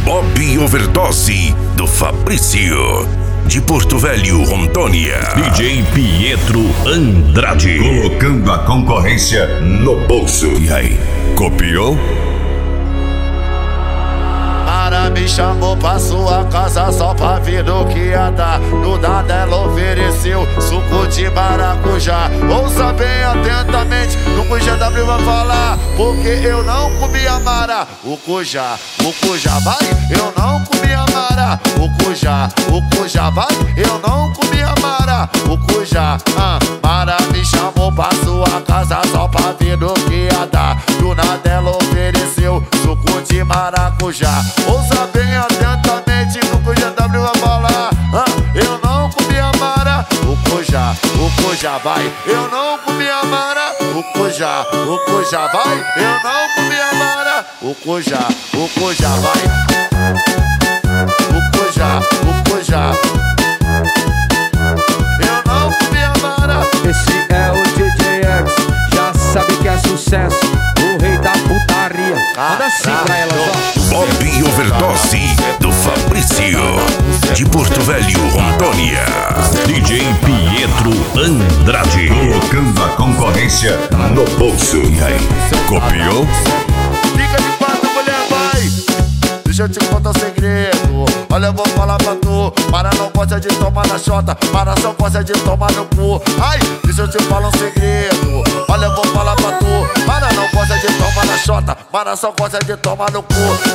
Bob Overdose do Fabrício, de Porto Velho, Rondônia. DJ Pietro Andrade, colocando a concorrência no bolso. E aí, copiou? Mara me chamou pra sua casa só pra ver no que ia dar. No nada ela ofereceu suco de maracujá. Ouça bem atentamente, no GW vai falar, porque eu não comi a Mara. O Cujá vai, eu não comi a Mara. O Cujá vai, eu não comi a Mara. O Cujá, Mara me chamou pra sua casa só pra ver no que ia dar. Do nada ela ofereceu suco de maracujá. Ouça bem atentamente, no GW vai falar, eu não comi a Mara. O Cujá vai, eu não comi a Mara. O Cujá vai, eu não comi a Mara. O Cujá vai. O Cujá, eu não comi a Mara. Esse é o DJ X, já sabe que é sucesso, o rei da putaria. Manda assim pra elas, ó. Bob Overdose do Fabrício, de Porto Velho, Rondônia. DJ Pietro Andrade, colocando a concorrência no bolso. E aí, copiou? Fica de quatro, mulher, vai. Deixa eu te contar um segredo. Olha, eu vou falar pra tu. Mara não gosta de tomar na chota, Mara só gosta de tomar no cu. Ai, deixa eu te falar um segredo. Olha, eu vou falar pra tu. Mara não gosta de tomar na chota, Mara só gosta de tomar no cu.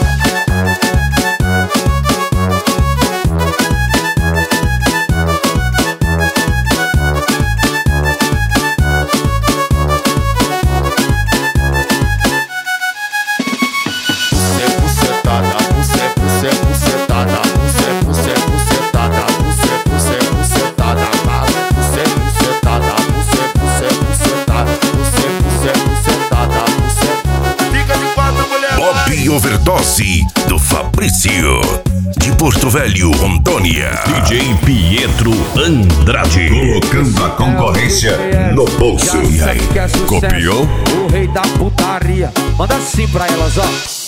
Bob Overdose do Fabrício, de Porto Velho, Rondônia. DJ Pietro Andrade, colocando a concorrência no bolso. E aí, copiou? O rei da putaria. Manda assim pra elas, ó.